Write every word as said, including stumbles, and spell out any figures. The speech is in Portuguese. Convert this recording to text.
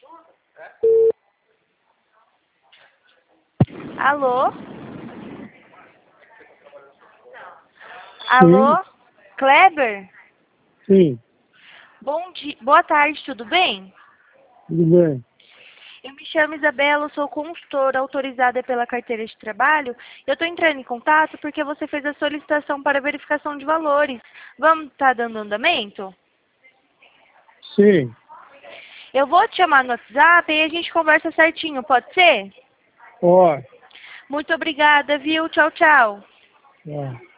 Alô? Alô? Sim. Kleber? Sim, Bom dia, boa tarde, tudo bem? tudo bem. Eu me chamo Isabela, eu sou consultora autorizada pela carteira de trabalho. Eu estou entrando em contato porque você fez a solicitação para verificação de valores. Vamos estar dando andamento? Sim, Eu vou te chamar no WhatsApp e a gente conversa certinho, pode ser? ó, Muito obrigada, viu? Tchau, tchau. ó.